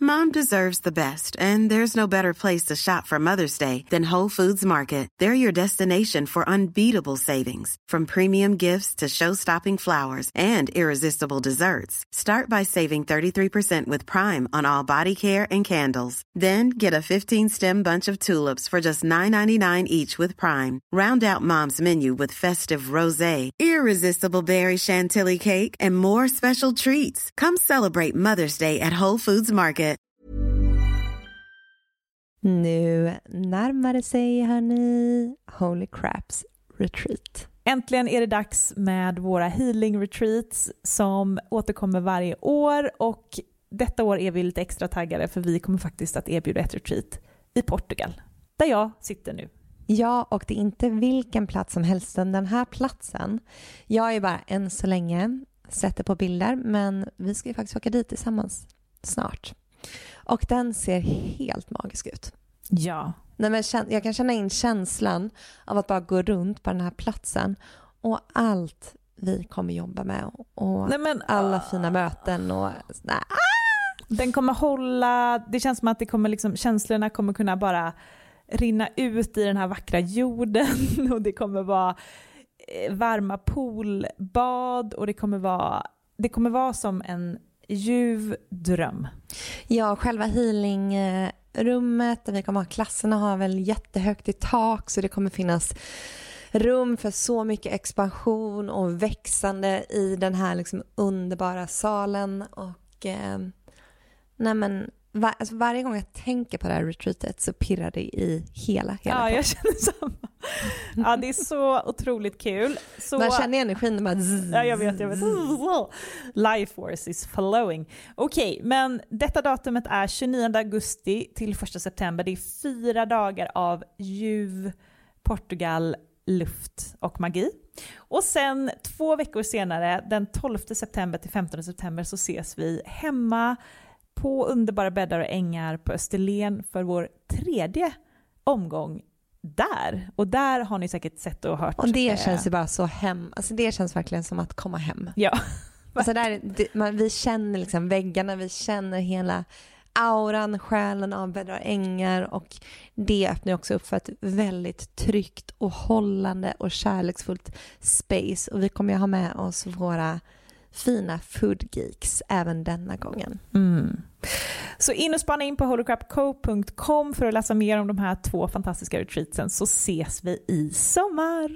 Mom deserves the best, and there's no better place to shop for Mother's Day than Whole Foods Market. They're your destination for unbeatable savings, from premium gifts to show-stopping flowers and irresistible desserts. Start by saving 33% with Prime on all body care and candles. Then get a 15-stem bunch of tulips for just $9.99 each with Prime. Round out Mom's menu with festive rosé, irresistible berry chantilly cake, and more special treats. Come celebrate Mother's Day at Whole Foods Market. Nu närmar det sig, hörni, Holy Craps Retreat. Äntligen är det dags med våra healing retreats som återkommer varje år, och detta år är vi lite extra taggade för vi kommer faktiskt att erbjuda ett retreat i Portugal, där jag sitter nu. Ja, och det är inte vilken plats som helst. Den här platsen, jag är bara än så länge sätter på bilder, men vi ska ju faktiskt åka dit tillsammans snart. Och den ser helt magisk ut. Ja. Nej, men jag kan känna in känslan av att bara gå runt på den här platsen och allt vi kommer jobba med och alla fina möten och Den kommer hålla, det känns som att det kommer liksom, känslorna kommer kunna bara rinna ut i den här vackra jorden, och det kommer vara varma poolbad, och det kommer vara som en ljuv dröm. Ja, själva healingrummet där vi kommer ha klasserna har väl jättehögt i tak, så det kommer finnas rum för så mycket expansion och växande i den här liksom underbara salen. Och varje gång jag tänker på det här retreatet så pirrar det i hela Ja, jag känner samma. Ja, det är så otroligt kul. Så... Man känner energin bara... Ja, jag vet. Life force is flowing. Okej, men detta datumet är 29 augusti till 1 september. Det är 4 dagar av ljuv Portugal, luft och magi. Och sen 2 veckor senare, den 12 september till 15 september, så ses vi hemma på underbara bäddar och ängar på Österlen för vår 3:e omgång där. Och där har ni säkert sett och hört. Och det känns ju bara så hem. Alltså det känns verkligen som att komma hem. Ja. Alltså vi känner liksom väggarna, vi känner hela auran, själen av bäddar och ängar, och det öppnar också upp för ett väldigt tryggt och hållande och kärleksfullt space. Och vi kommer ju ha med oss våra fina foodgeeks även denna gången. Så in och spana in på holycrapco.com för att läsa mer om de här 2 fantastiska retreatsen, så ses vi i sommar.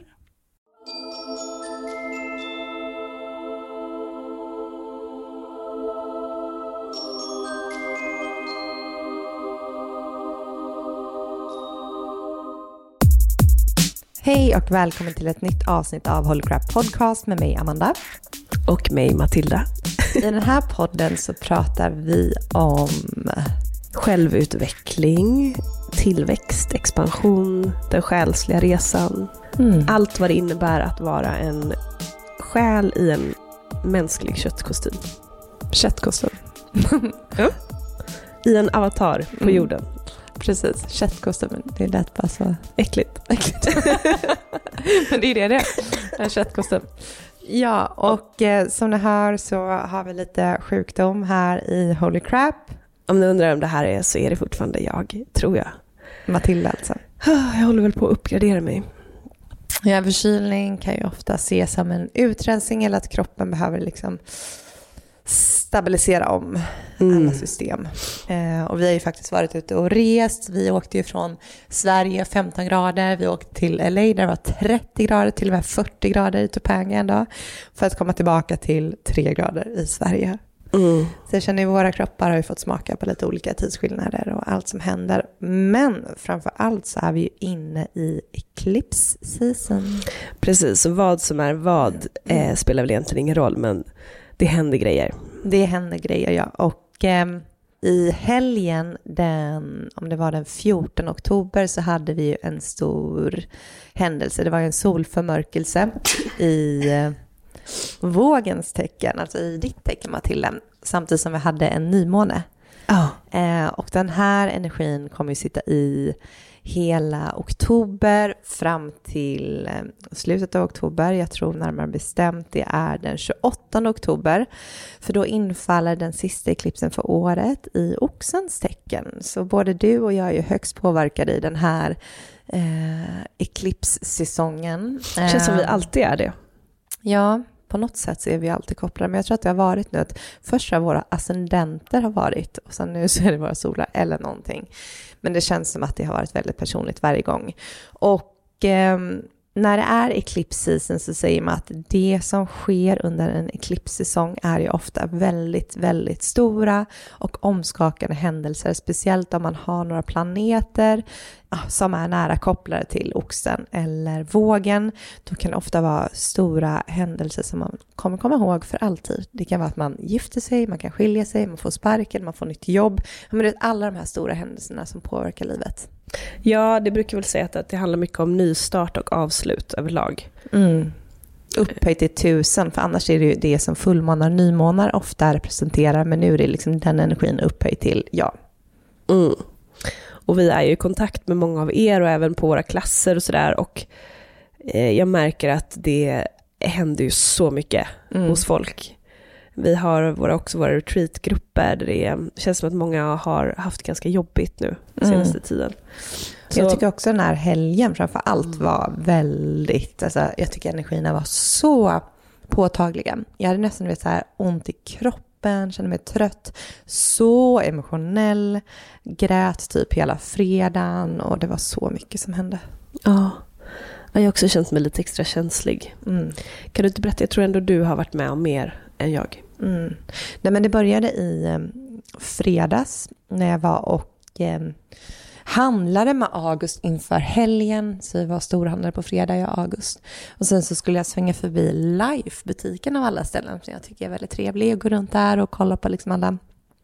Hej och välkommen till ett nytt avsnitt av Holy Crap Podcast med mig Amanda. Och mig Matilda. I den här podden så pratar vi om självutveckling, tillväxt, expansion, den själsliga resan. Allt vad det innebär att vara en själ i en mänsklig köttkostym. Köttkostym. Ja. I en avatar på jorden. Precis, köttkostymen. Det lät bara så äckligt. Men det är det. En köttkostym. Ja, och som ni hör så har vi lite sjukdom här i Holy Crap. Om ni undrar om det här är, så är det fortfarande jag, tror jag. Matilda alltså. Jag håller väl på att uppgradera mig. Ja, förkylning kan ju ofta ses som en utrensning, eller att kroppen behöver liksom stabilisera om alla system. Och vi har ju faktiskt varit ute och rest. Vi åkte ju från Sverige 15 grader. Vi åkte till LA där det var 30 grader, till och med 40 grader i Topanga en dag, för att komma tillbaka till 3 grader i Sverige. Så jag känner ju våra kroppar har ju fått smaka på lite olika tidsskillnader och allt som händer. Men framför allt så är vi ju inne i eclipse season. Precis, och vad som är vad spelar väl egentligen ingen roll, men det händer grejer. Det händer grejer, ja. Och i helgen, om det var den 14 oktober, så hade vi ju en stor händelse. Det var ju en solförmörkelse i vågens tecken, alltså i ditt tecken, Matilda. Samtidigt som vi hade en nymåne. Och den här energin kommer ju sitta i hela oktober fram till slutet av oktober. Jag tror närmare bestämt det är den 28 oktober. För då infaller den sista eklipsen för året i Oxens tecken. Så både du och jag är ju högst påverkade i den här eklipssäsongen. Det känns som vi alltid är det. Ja, på något sätt så är vi alltid kopplade. Men jag tror att det har varit nu att först har våra ascendenter har varit och sen nu så är det våra solar eller någonting. Men det känns som att det har varit väldigt personligt varje gång. Och när det är eclipse-season så säger man att det som sker under en eclipse-säsong är ju ofta väldigt, väldigt stora och omskakande händelser. Speciellt om man har några planeter som är nära kopplade till oxen eller vågen. Då kan det ofta vara stora händelser som man kommer komma ihåg för alltid. Det kan vara att man gifter sig, man kan skilja sig, man får sparken, man får nytt jobb. Men det är alla de här stora händelserna som påverkar livet. Ja, det brukar väl säga att det handlar mycket om nystart och avslut överlag. Upphöjt till 1000, för annars är det ju det som fullmånar och nymånar ofta representerar. Men nu är det liksom den energin upphöjt till, Och vi är ju i kontakt med många av er och även på våra klasser och sådär. Och jag märker att det händer ju så mycket hos folk. Vi har också våra retreatgrupper där det känns som att många har haft ganska jobbigt nu senaste tiden. Så jag tycker också den här helgen framför allt var väldigt, alltså, jag tycker energierna var så påtagliga. Jag hade nästan så här ont i kroppen, kände mig trött, så emotionell, grät typ hela fredagen och det var så mycket som hände. Ja, jag har också känt mig lite extra känslig. Kan du inte berätta, jag tror ändå du har varit med om mer än jag. Nej, men det började i fredags när jag var och handlade med August inför helgen. Så vi var storhandlare på fredag i August. Och sen så skulle jag svänga förbi Life-butiken av alla ställen. Så jag tycker är väldigt trevlig att gå runt där och kolla på liksom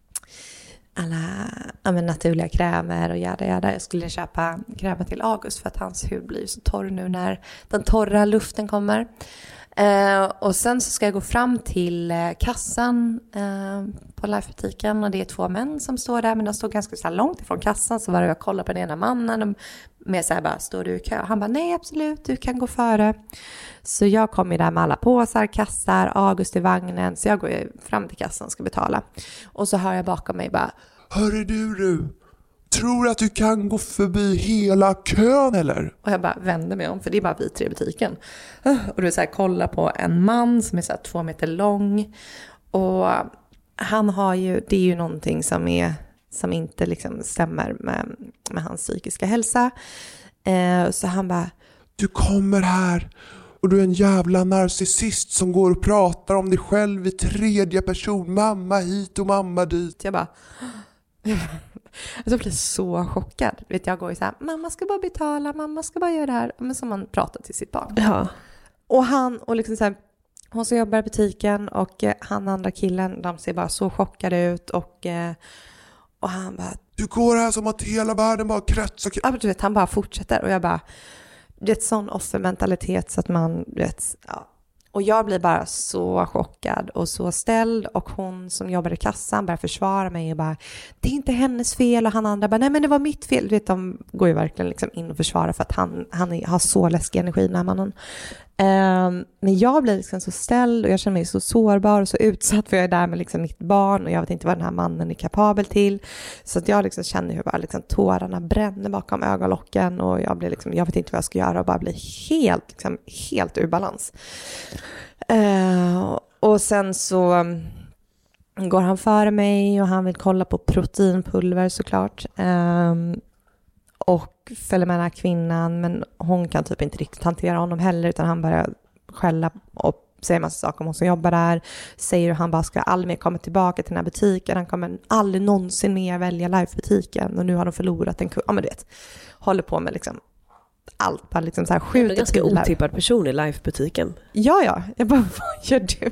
alla naturliga krämer och jada. Jag skulle köpa krämer till August för att hans hud blir så torr nu när den torra luften kommer. Och sen så ska jag gå fram till kassan på Life-butiken och det är 2 män som står där, men de står ganska så här långt ifrån kassan. Så var jag kollar på den ena mannen med så här bara, står du i kö? Han bara, nej absolut, du kan gå före. Så jag kommer där med alla påsar, kassar, August i vagnen. Så jag går fram till kassan och ska betala. Och så hör jag bakom mig bara, hörru du, tror att du kan gå förbi hela kön eller? Och jag bara vänder mig om, för det är bara vi 3 i butiken. Och du så här, kollar på en man som är så här 2 meter lång. Och han har ju, det är ju någonting som inte liksom stämmer med hans psykiska hälsa. Så han bara, du kommer här och du är en jävla narcissist som går och pratar om dig själv i 3:e person. Mamma hit och mamma dit. Jag bara... Jag blir så chockad. Jag går ju så här, mamma ska bara betala, mamma ska bara göra det här. Men som man pratar till sitt barn. Ja. Och liksom så här, hon som jobbar i butiken och han andra killen, de ser bara så chockade ut. Och han bara, du går här som att hela världen bara kretsar. Ja, du vet, han bara fortsätter. Och jag bara, det är ett sån offermentalitet så att man, vet, ja. Och jag blir bara så chockad och så ställd. Och hon som jobbar i kassan börjar försvara mig och bara, det är inte hennes fel. Och han andra bara, nej men det var mitt fel. Du vet, de går ju verkligen liksom in och försvarar för att han har så läskig energi, den här mannen. Men jag blir liksom så ställd och jag känner mig så sårbar och så utsatt, för jag är där med liksom mitt barn och jag vet inte vad den här mannen är kapabel till. Så att jag liksom känner hur bara liksom tårarna bränner bakom ögonlocken och jag blir liksom, jag vet inte vad jag ska göra och bara blir helt ur balans. Och sen så går han före mig och han vill kolla på proteinpulver såklart. Och följer med den här kvinnan, men hon kan typ inte riktigt hantera honom heller, utan han börjar skälla och säger massa saker om hon som jobbar där. Säger att han bara ska aldrig mer komma tillbaka till den här butiken. Han kommer aldrig någonsin mer välja Life-butiken och nu har de förlorat en kund. Ja, men du vet, håller på med liksom allt, bara liksom så här skjuter. Det är en ganska otippad person i Life-butiken. Ja. Jag bara, vad gör du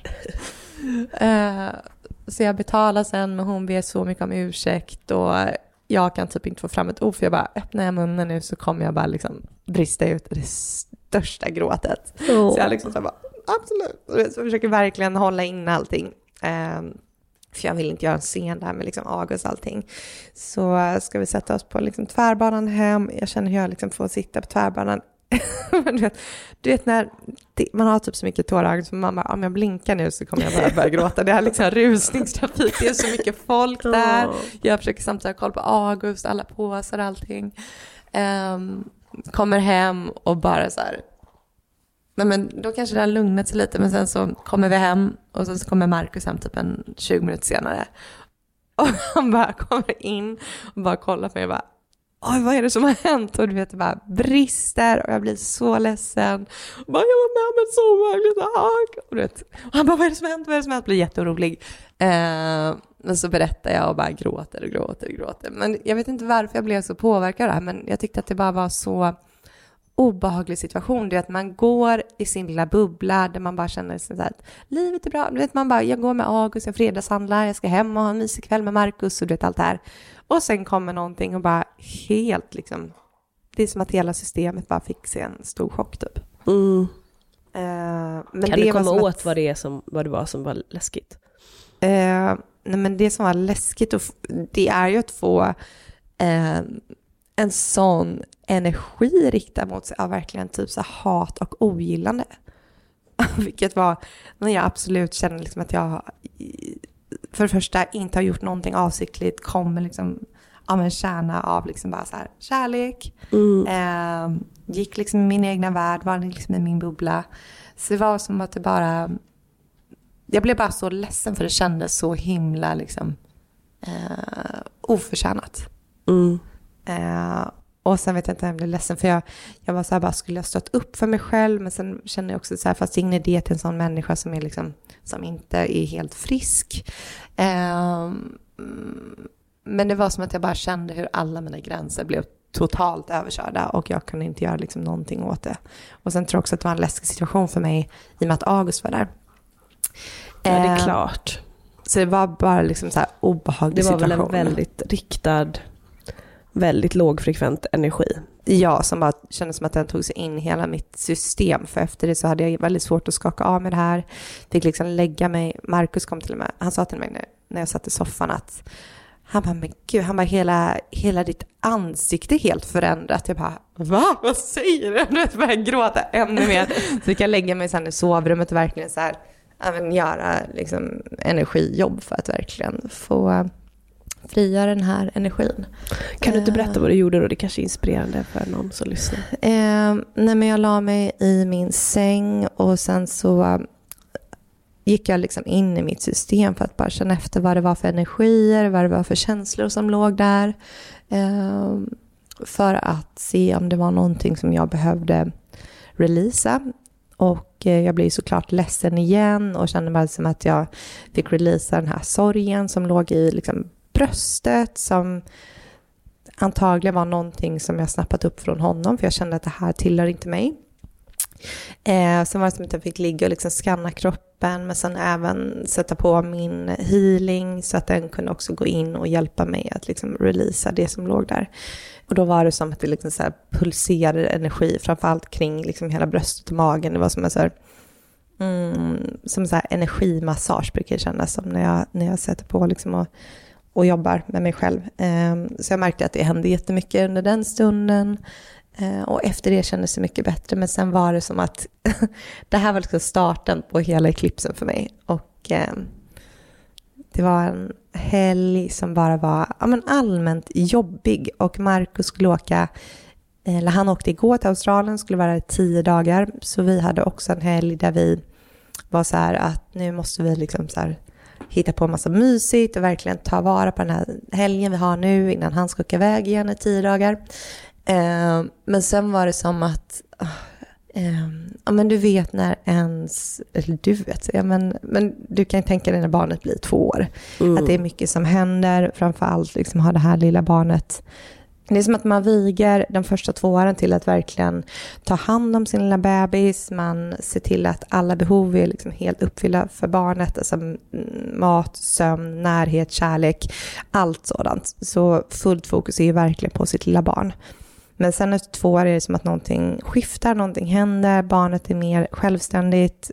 här? Så jag betalar sen, men hon ber så mycket om ursäkt och jag kan typ inte få fram ett ord, för jag bara, öppnar jag munnen nu så kommer jag bara liksom brista ut det största gråtet. Så jag liksom så bara, absolut. Så jag försöker verkligen hålla in allting. för jag vill inte göra en scen där med liksom August och allting. Så ska vi sätta oss på liksom tvärbanan hem. Jag känner hur jag liksom får sitta på tvärbanan. du vet när man har typ så mycket tårar så man bara, om jag blinkar nu så kommer jag bara börja gråta. Det är liksom rusningstrafik, det är så mycket folk där. Jag försöker samtidigt ha koll på August, alla påsar och allting. Kommer hem och bara så här, men då kanske det har lugnat sig lite, men sen så kommer vi hem och så kommer Marcus hem typ 20 minuter senare. Och han bara kommer in och bara kollar på mig och bara, oj, vad är det som har hänt? Och du vet, det bara brister och jag blir så ledsen. Och bara, jag var med om en så verklig dag. Och, du vet, och han bara, vad är det som har hänt? Vad är det som har hänt? Blir jätteorolig. Men så berättar jag och bara gråter. Men jag vet inte varför jag blev så påverkad av det här, men jag tyckte att det bara var så obehaglig situation. Du vet, man går i sin lilla bubbla där man bara känner så här, livet är bra. Du vet, man bara, jag går med August, jag fredagshandlar, jag ska hem och ha en mysig kväll med Marcus och du vet allt det här. Och sen kommer någonting och bara helt liksom, det är som att hela systemet bara fick sig en stor chock typ. Men kan det du komma åt att, vad det var som var läskigt? Nej, men det som var läskigt, det är ju att få en sån energi riktad mot sig av verkligen typ så hat och ogillande. Vilket var när jag absolut känner liksom att jag för det första inte har gjort någonting avsiktligt, kommer liksom av en kärna av liksom bara så här kärlek. Gick liksom i min egna värld, var liksom i min bubbla. Så det var som att det bara, jag blev bara så ledsen för det kändes så himla liksom oförtjänat. Och sen vet jag inte, jag blev ledsen för jag var så här, bara skulle jag stått upp för mig själv, men sen känner jag också så här, fast ingen idé till en sån människa som är liksom, som inte är helt frisk. Men det var som att jag bara kände hur alla mina gränser blev totalt överkörda och jag kunde inte göra liksom någonting åt det. Och sen tror jag också att det var en läskig situation för mig i och med att August var där. Ja, det är klart. Så det var bara liksom så här obehaglig situation. Det var väl en väldigt riktad, väldigt lågfrekvent energi. Ja, som bara kändes som att den tog sig in i hela mitt system. För efter det så hade jag väldigt svårt att skaka av med det här. Fick liksom lägga mig. Marcus kom till och med. Han sa till mig när jag satt i soffan att han bara, men gud, han bara, hela ditt ansikte är helt förändrat. Jag bara, va? Vad säger du? Jag började gråta ännu mer. Så jag kan lägga mig sen i sovrummet och verkligen så här, även göra liksom energijobb för att verkligen få frigöra den här energin. Kan du inte berätta vad du gjorde då? Det kanske är inspirerande för någon som lyssnar. Nej, men jag la mig i min säng och sen så gick jag liksom in i mitt system för att bara känna efter vad det var för energier, vad det var för känslor som låg där. För att se om det var någonting som jag behövde releasa. Och jag blev såklart ledsen igen och kände bara som att jag fick releasa den här sorgen som låg i liksom bröstet, som antagligen var någonting som jag snappat upp från honom, för jag kände att det här tillhör inte mig. Sen var det som att jag fick ligga och liksom skanna kroppen, men sen även sätta på min healing så att den kunde också gå in och hjälpa mig att liksom releasa det som låg där. Och då var det som att det liksom så här pulserade energi, framförallt kring liksom hela bröstet och magen. Det var som en så här, som så här energimassage brukar det kännas som när jag sätter på liksom och jobbar med mig själv. Så jag märkte att det hände jättemycket under den stunden. Och efter det kändes det mycket bättre. Men sen var det som att det här var liksom starten på hela eklipsen för mig. Och det var en helg som bara var allmänt jobbig. Och Marcus skulle åka, eller han åkte igår till Australien, skulle vara 10 dagar. Så vi hade också en helg där vi var så här att nu måste vi liksom så här hitta på en massa mysigt och verkligen ta vara på den här helgen vi har nu innan han ska åka iväg igen i 10 dagar. Men sen var det som att men du vet när ens, eller du vet, men du kan tänka dig när barnet blir 2 år, att det är mycket som händer, framförallt liksom ha det här lilla barnet. Det är som att man viger de första 2 åren till att verkligen ta hand om sin lilla bebis. Man ser till att alla behov är liksom helt uppfyllda för barnet. Alltså mat, sömn, närhet, kärlek, allt sådant. Så fullt fokus är ju verkligen på sitt lilla barn. Men sen efter 2 år är det som att någonting skiftar, någonting händer. Barnet är mer självständigt,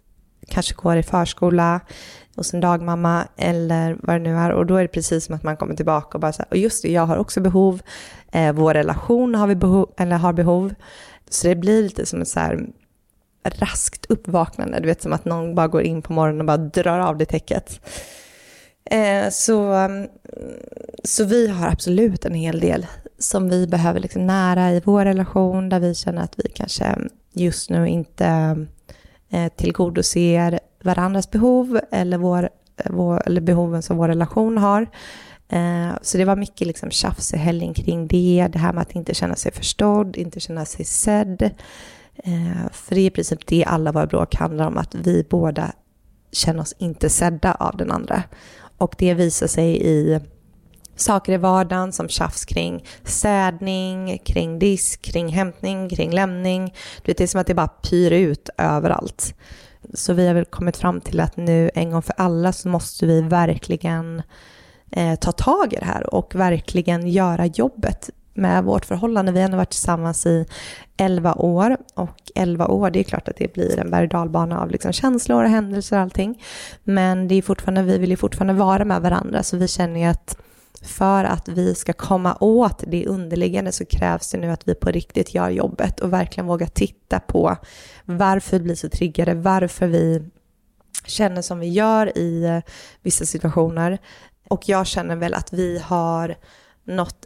kanske går i förskola hos en dagmamma eller vad det nu är. Och då är det precis som att man kommer tillbaka och bara så här, och just det, jag har också behov. Vår relation har behov. Så det blir lite som ett så här raskt uppvaknande. Du vet, som att någon bara går in på morgonen och bara drar av det täcket. Så vi har absolut en hel del som vi behöver liksom nära i vår relation, där vi känner att vi kanske just nu inte tillgodoser varandras behov eller behoven som vår relation har. Så det var mycket liksom tjafs i helgen kring det här med att inte känna sig förstådd, inte känna sig sedd. För det är i princip det alla våra bråk handlar om, att vi båda känner oss inte sedda av den andra. Och det visar sig i saker i vardagen som tjafs kring städning, kring disk, kring hämtning, kring lämning. Det är som att det bara pyr ut överallt. Så vi har väl kommit fram till att nu en gång för alla så måste vi verkligen ta tag i det här och verkligen göra jobbet med vårt förhållande. Vi har ändå varit tillsammans i 11 år, och 11 år, det är klart att det blir en berg- och dalbana av liksom känslor och händelser och allting. Men det är fortfarande, vi vill ju fortfarande vara med varandra, så vi känner ju att för att vi ska komma åt det underliggande så krävs det nu att vi på riktigt gör jobbet och verkligen vågar titta på varför vi blir så triggade, varför vi känner som vi gör i vissa situationer. Och jag känner väl att vi har nått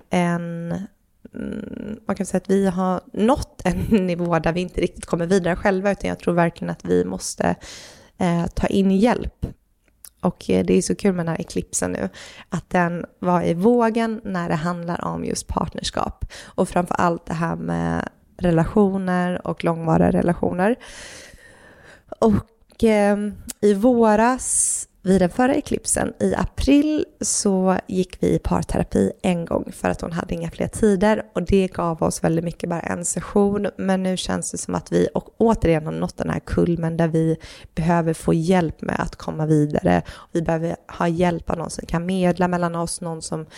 man kan säga att vi har nått en nivå där vi inte riktigt kommer vidare själva, utan jag tror verkligen att vi måste ta in hjälp. Och det är så kul med den här eklipsen nu, att den var i vågen när det handlar om just partnerskap. Och framför allt det här med relationer och långvariga relationer. Och i våras, vid den förra eklipsen, i april, så gick vi i parterapi en gång för att hon hade inga fler tider. Och det gav oss väldigt mycket, bara en session. Men nu känns det som att vi återigen har nått den här kulmen där vi behöver få hjälp med att komma vidare. Vi behöver ha hjälp av någon som kan medla mellan oss, någon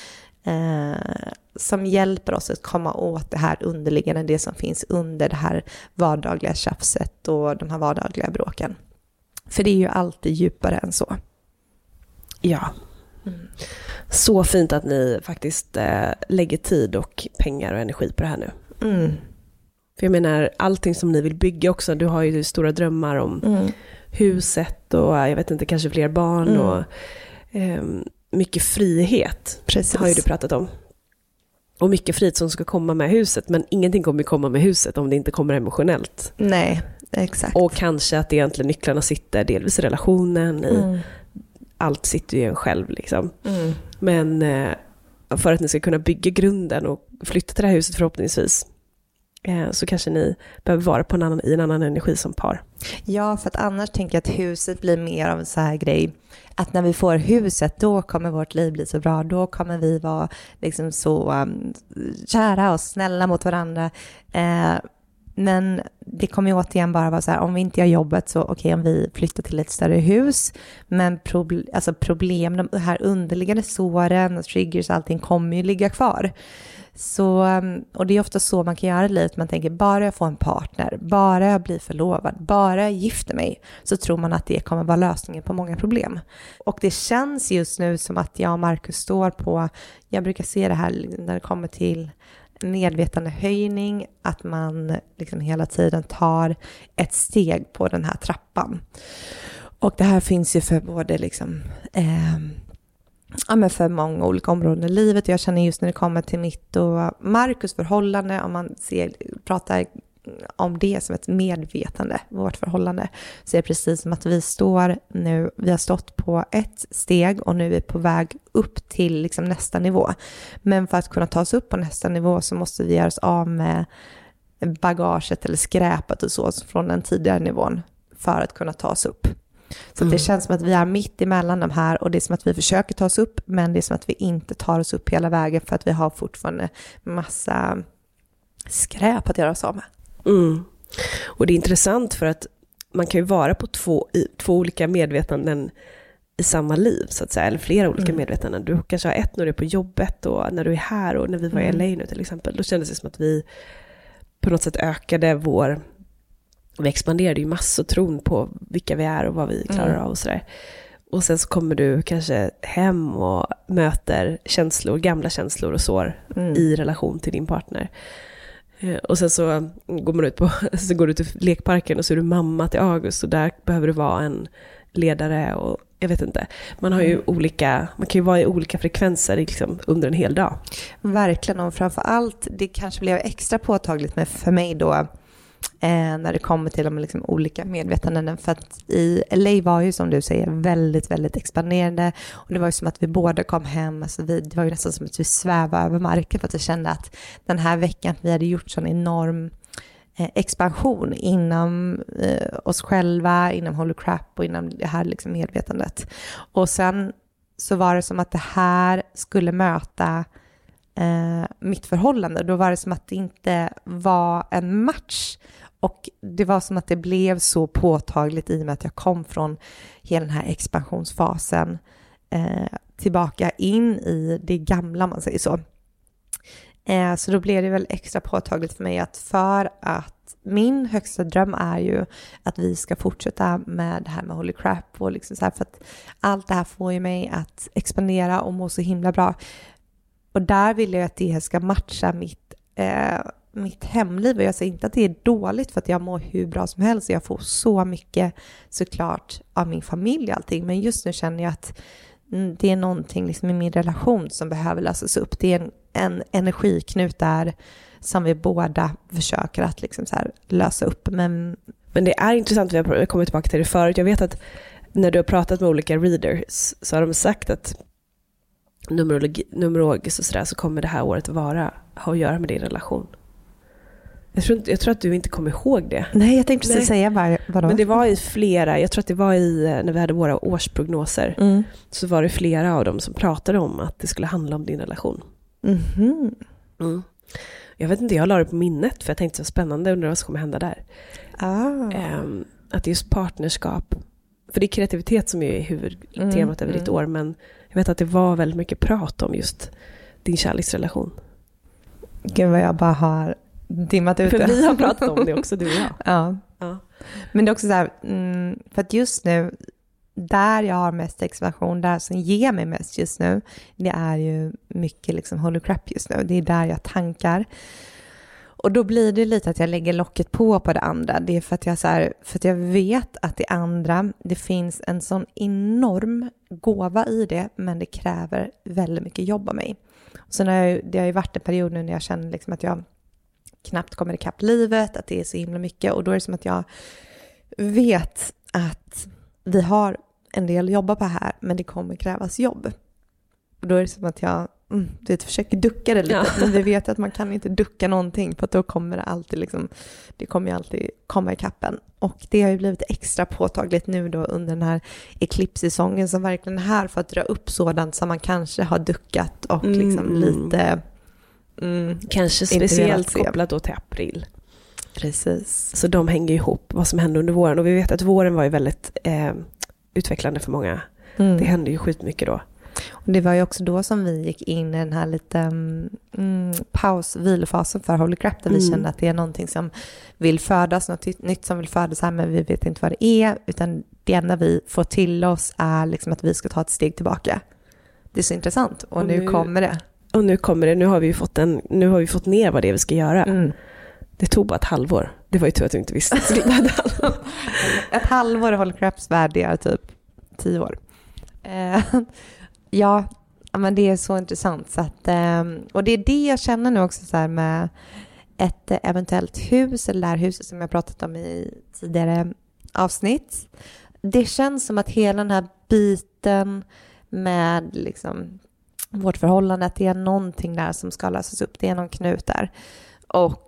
som hjälper oss att komma åt det här underliggande, det som finns under det här vardagliga tjafset och de här vardagliga bråken. För det är ju alltid djupare än så. Ja. Så fint att ni faktiskt lägger tid och pengar och energi på det här nu. För jag menar, allting som ni vill bygga också, du har ju stora drömmar om huset och jag vet inte, kanske fler barn och mycket frihet. Precis. Har ju du pratat om. Och mycket frihet som ska komma med huset, men ingenting kommer komma med huset om det inte kommer emotionellt. Nej, exakt. Och kanske att egentligen nycklarna sitter delvis i relationen, i allt sitter ju en själv liksom. Men för att ni ska kunna bygga grunden och flytta till det här huset förhoppningsvis, så kanske ni behöver vara på i en annan energi som par. Ja, för att annars tänker jag att huset blir mer av en så här grej, att när vi får huset, då kommer vårt liv bli så bra, då kommer vi vara liksom så kära och snälla mot varandra. Men det kommer ju återigen bara vara så här, om vi inte gör jobbet så okej, om vi flyttar till ett större hus, men problem, de här underliggande såren och triggers, allting kommer ju ligga kvar. Så, och det är ofta så man kan göra i livet. Man tänker, bara jag får en partner, bara jag blir förlovad, bara jag gifter mig, så tror man att det kommer vara lösningen på många problem. Och det känns just nu som att jag och Marcus står på, jag brukar se det här när det kommer till medvetandehöjning, att man liksom hela tiden tar ett steg på den här trappan. Och det här finns ju för både liksom men för många olika områden i livet. Jag känner just när det kommer till mitt och Marcus förhållande, om man pratar om det som ett medvetande, vårt förhållande, så är det precis som att vi har stått på ett steg och nu är vi på väg upp till liksom nästa nivå. Men för att kunna ta oss upp på nästa nivå så måste vi göra oss av med bagaget eller skräpet och så från den tidigare nivån för att kunna ta oss upp. Så det känns som att vi är mitt emellan de här, och det är som att vi försöker ta oss upp, men det är som att vi inte tar oss upp hela vägen för att vi har fortfarande massa skräp att göra oss av med. Och det är intressant för att man kan ju vara på två olika medvetanden i samma liv så att säga, eller flera olika medvetanden. Du kanske har ett när du är på jobbet och när du är här, och när vi var i LA nu till exempel, då kändes det som att vi på något sätt ökade vår vi expanderade ju massor tron på vilka vi är och vad vi klarar av och sådär. Och sen så kommer du kanske hem och möter känslor, gamla känslor och sår i relation till din partner. Och sen så går du till lekparken och så är du mamma till August och där behöver du vara en ledare och jag vet inte. Man har ju man kan ju vara i olika frekvenser liksom under en hel dag. Verkligen, och framförallt det kanske blev extra påtagligt med för mig då när det kommer till de liksom olika medvetanden, för att i LA var ju som du säger väldigt, väldigt expanderande och det var ju som att vi båda kom hem, alltså det var ju nästan som att vi svävade över marken för att vi kände att den här veckan vi hade gjort sån enorm expansion inom oss själva, inom Holy Crap och inom det här liksom medvetandet. Och sen så var det som att det här skulle möta mitt förhållande. Då var det som att det inte var en match och det var som att det blev så påtagligt i och med att jag kom från hela den här expansionsfasen tillbaka in i det gamla, man säger så. Så då blev det väl extra påtagligt för mig för att min högsta dröm är ju att vi ska fortsätta med det här med Holy Crap och liksom så här, för att allt det här får ju mig att expandera och må så himla bra. Och där vill jag att det ska matcha mitt hemliv. Och jag säger inte att det är dåligt för att jag mår hur bra som helst. Jag får så mycket såklart av min familj och allting. Men just nu känner jag att det är någonting liksom i min relation som behöver lösas upp. Det är en energiknut där som vi båda försöker att liksom så här lösa upp. Men det är intressant, vi har kommit tillbaka till det förut. Jag vet att när du har pratat med olika readers så har de sagt att numerologiskt och sådär så kommer det här året ha att göra med din relation. Jag tror att du inte kommer ihåg det. Nej, jag tänkte precis säga vadå? Men det var i flera, jag tror att det var när vi hade våra årsprognoser så var det flera av dem som pratade om att det skulle handla om din relation. Jag vet inte, jag la det på minnet för jag tänkte så spännande, undrar vad som kommer hända där. Att det är just partnerskap. För det är kreativitet som är huvudtemat över ditt år, men jag vet att det var väldigt mycket prat om just din kärleksrelation. Gud vad jag bara har dimmat ut. För vi har pratat om det också, du och jag. Ja. Men det är också så här, för att just nu, där jag har mest expansion, där som ger mig mest just nu, det är ju mycket liksom Holy Crap just nu. Det är där jag tankar. Och då blir det lite att jag lägger locket på det andra. Det är för att jag vet att det andra, det finns en sån enorm gåva i det, men det kräver väldigt mycket jobb av mig. Och så det har ju varit en period nu när jag känner liksom att jag knappt kommer ikapp livet, att det är så himla mycket. Och då är det som att jag vet att vi har en del jobba på här, men det kommer krävas jobb. Och då är det som att jag försöker ducka det lite, men vi vet att man kan inte ducka någonting för att då kommer det alltid liksom, det kommer ju alltid komma i kappen. Och det har ju blivit extra påtagligt nu då under den här eklipssäsongen som verkligen är här för att dra upp sådant som man kanske har duckat och liksom lite kanske speciellt kopplat då till april. Precis. Så de hänger ihop, vad som hände under våren. Och vi vet att våren var ju väldigt utvecklande för många. Det hände ju skitmycket då. Och det var ju också då som vi gick in i den här lite vilofasen för Holy Crap, där vi kände att det är någonting som vill födas, något nytt som vill födas här, men vi vet inte vad det är, utan det enda vi får till oss är liksom att vi ska ta ett steg tillbaka. Det är så intressant, och nu kommer det. Och nu kommer det, nu har vi fått ner vad det är vi ska göra. Det tog bara ett halvår. Det var ju tur att du inte visste. Ett halvår i Holy Craps värld är typ 10 år. Ja, men det är så intressant. Så att, och det är det jag känner nu också så här med ett eventuellt hus, eller det här huset som jag pratat om i tidigare avsnitt. Det känns som att hela den här biten med liksom vårt förhållande, att det är någonting där som ska lösas upp. Det är någon knut där. Och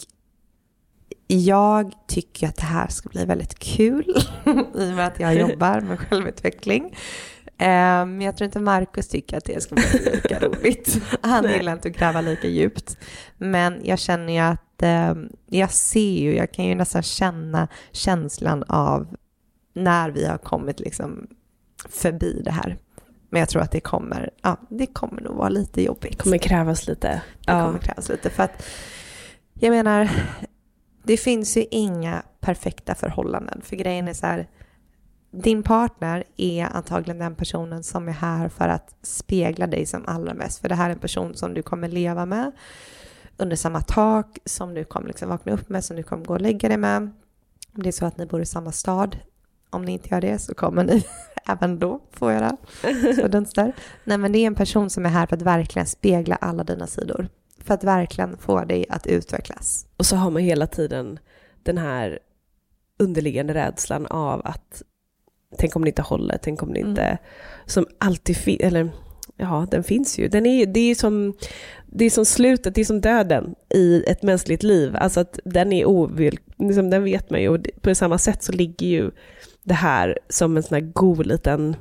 jag tycker att det här ska bli väldigt kul i och med att jag jobbar med självutveckling. Men jag tror inte Marcus tycker att det ska bli lika roligt. Han gillar inte att gräva lika djupt. Men jag känner ju att jag kan ju nästan känna känslan av när vi har kommit liksom förbi det här. Men jag tror att det kommer nog vara lite jobbigt. Det kommer krävas lite. Det kommer krävas lite, för att jag menar, det finns ju inga perfekta förhållanden. För grejen är så här, din partner är antagligen den personen som är här för att spegla dig som allra mest. För det här är en person som du kommer leva med under samma tak, som du kommer liksom vakna upp med, som du kommer gå och lägga dig med. Om det är så att ni bor i samma stad, om ni inte gör det så kommer ni även då få göra så dunster. Nej, men det är en person som är här för att verkligen spegla alla dina sidor. För att verkligen få dig att utvecklas. Och så har man hela tiden den här underliggande rädslan av att tänk om det inte håller, tänk om det inte, som alltid finns, eller ja, den finns ju. Det är som slutet, det är som döden i ett mänskligt liv. Alltså att den är liksom, den vet man ju, och på samma sätt så ligger ju det här som en sån här god liten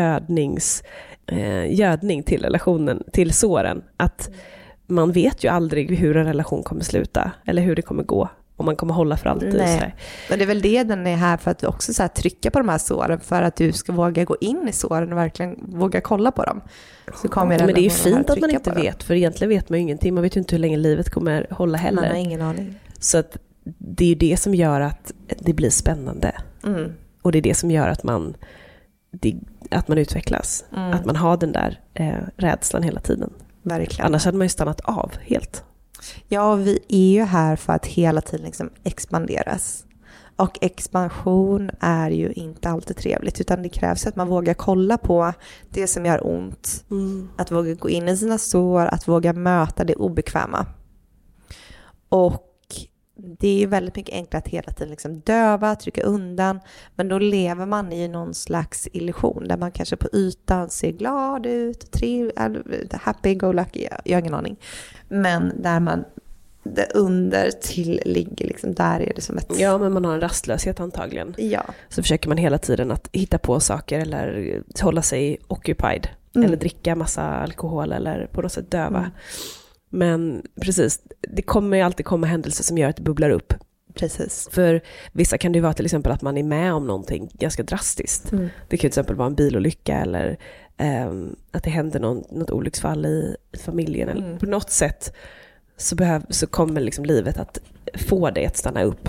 gödning till relationen, till såren. Att man vet ju aldrig hur en relation kommer sluta eller hur det kommer gå. Om man kommer hålla för alltid. Nej. Och det är väl det den är här för, att också så här trycka på de här såren, för att du ska våga gå in i såren och verkligen våga kolla på dem. Så kommer men det är ju fint att man inte vet, för egentligen vet man ju ingenting. Man vet ju inte hur länge livet kommer hålla heller. Man har ingen aning. Så att det är ju det som gör att det blir spännande. Och det är det som gör att man utvecklas. Att man har den där rädslan hela tiden. Verkligen. Annars hade man ju stannat av helt. Ja, vi är ju här för att hela tiden liksom expanderas. Och expansion är ju inte alltid trevligt, utan det krävs att man vågar kolla på det som gör ont. Att våga gå in i sina sår, att våga möta det obekväma. Och det är ju väldigt mycket enklare att hela tiden liksom döva, trycka undan. Men då lever man i någon slags illusion där man kanske på ytan ser glad ut, happy, go lucky, jag har ingen aning. Men där man under till ligger liksom, där är det som ett... Ja, men man har en rastlöshet antagligen. Ja. Så försöker man hela tiden att hitta på saker eller hålla sig occupied. Eller dricka massa alkohol eller på något sätt döva. Men precis, det kommer ju alltid komma händelser som gör att det bubblar upp. Precis. För vissa kan det ju vara till exempel att man är med om någonting ganska drastiskt. Det kan till exempel vara en bilolycka eller att det händer något olycksfall i familjen. Eller på något sätt så kommer liksom livet att få dig att stanna upp.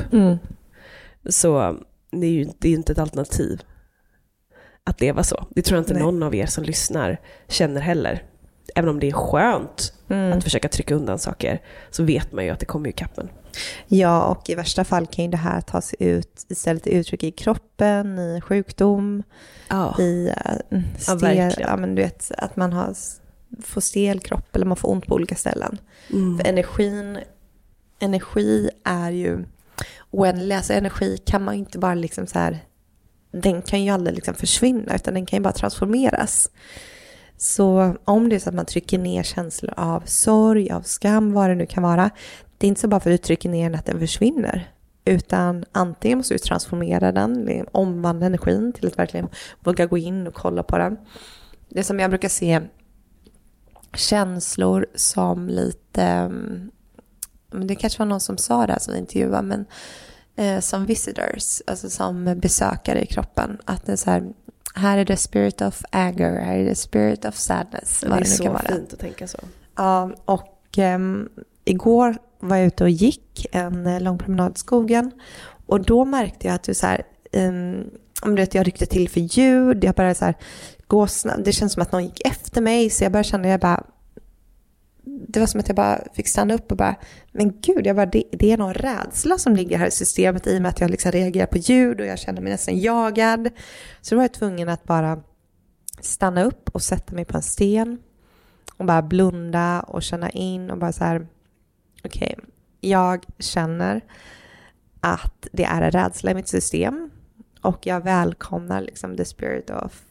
Så det är ju inte ett alternativ att leva så. Det tror jag inte någon av er som lyssnar känner heller. Även om det är skönt att försöka trycka undan saker, så vet man ju att det kommer i kappen. Ja, och i värsta fall kan ju det här ta sig ut istället uttryck i kroppen, i sjukdom, i ja, men du vet, att man får stel kropp eller man får ont på olika ställen. För energi är ju oändlig. Alltså energi kan man ju inte bara liksom så här, den kan ju aldrig liksom försvinna, utan den kan ju bara transformeras. Så om det är så att man trycker ner känslor av sorg, av skam, vad det nu kan vara, det är inte så bara för att du trycker ner den att den försvinner, utan antingen måste du transformera den, omvandla energin till att verkligen våga gå in och kolla på den. Det som jag brukar se känslor som lite, men det kanske var någon som sa det som intervjuade, men som visitors, alltså som besökare i kroppen, att det är så här är det spirit of anger, här är det spirit of sadness. Det är så fint att tänka så. Ja, och igår var jag ute och gick en lång promenad i skogen, och då märkte jag att du så här, jag ryckte till för ljud, jag började så här gå snabbt, det känns som att någon gick efter mig, så jag började känna, det var som att jag bara fick stanna upp och bara, men gud, det är någon rädsla som ligger här i systemet i och med att jag liksom reagerar på ljud och jag känner mig nästan jagad. Så då var jag tvungen att bara stanna upp och sätta mig på en sten och bara blunda och känna in och bara så här, okej, jag känner att det är en rädsla i mitt system och jag välkomnar liksom the spirit of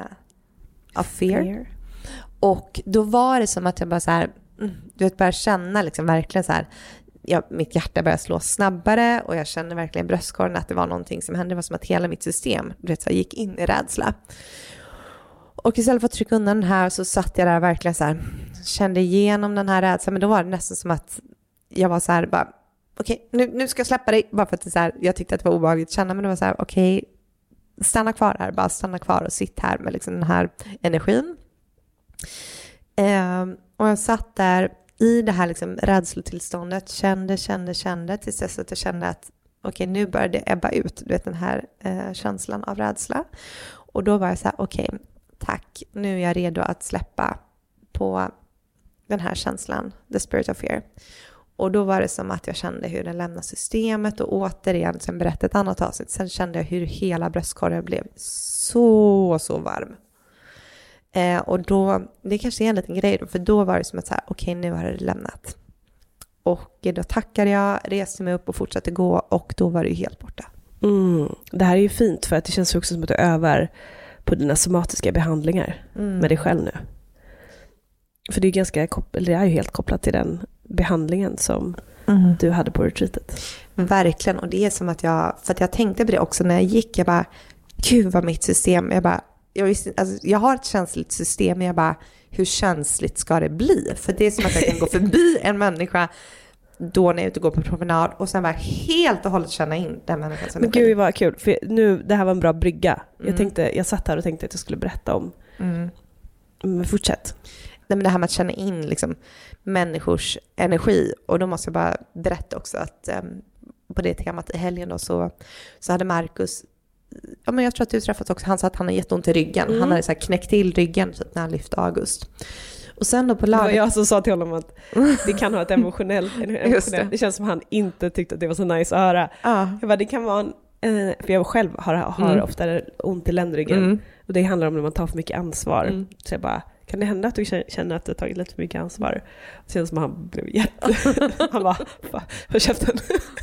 fear. Och då var det som att jag bara så här, du vet, började känna liksom verkligen så här, mitt hjärta började slå snabbare och jag kände verkligen i bröstkorgen att det var någonting som hände. Det var som att hela mitt system, du vet, så gick in i rädsla. Och istället för att trycka undan den här så satt jag där verkligen så här, kände igenom den här rädslan, men då var det nästan som att jag var så här bara, okej, nu ska jag släppa dig, bara för att det så här, jag tyckte att det var obehagligt att känna, men det var så här, okej, stanna kvar här, bara stanna kvar och sitt här med liksom den här energin. Och jag satt där i det här liksom rädslotillståndet kände tills dess att jag kände att okej, nu börjar det ebba ut, du vet den här känslan av rädsla. Och då var jag så här, okej, tack, nu är jag redo att släppa på den här känslan, the spirit of fear. Och då var det som att jag kände hur den lämnar systemet och återigen, sen berättade ett annat avsnitt, sen kände jag hur hela bröstkorgen blev så varm. Och då, det kanske är en liten grej då, för då var det som att så här, okej, nu har det lämnat. Och då tackade jag, reste mig upp och fortsatte gå, och då var det ju helt borta. Det här är ju fint, för att det känns också som att du övar på dina somatiska behandlingar med dig själv nu. För det är ganska det är ju helt kopplat till den behandlingen som du hade på retreatet. Verkligen, och det är som att för att jag tänkte på det också när jag gick, jag bara, gud vad mitt system, jag har ett känsligt system, men jag bara, hur känsligt ska det bli? För det är som att jag kan gå förbi en människa då när jag är ute och går på promenad och sen bara helt och hållet känna in den människan som men gud vad kul, för nu, det här var en bra brygga. Jag satt här och tänkte att jag skulle berätta om. Men fortsätt. Nej, men det här med att känna in liksom människors energi, och då måste jag bara berätta också att på det temat i helgen då, så hade Marcus, ja, men jag tror att du träffat också, han sa att han har jätteont i ryggen. Han hade så här knäckt till ryggen så att när han lyfte August. Och sen då på lördag... Det var jag som sa till honom att det kan ha ett emotionellt... det känns som han inte tyckte att det var så nice att höra. Jag bara, det kan vara för jag själv har ofta ont i ländryggen. Och det handlar om när man tar för mycket ansvar. Så jag bara, kan det hända att du känner att du har tagit lite för mycket ansvar? Det känns som att han blev han bara, för käften.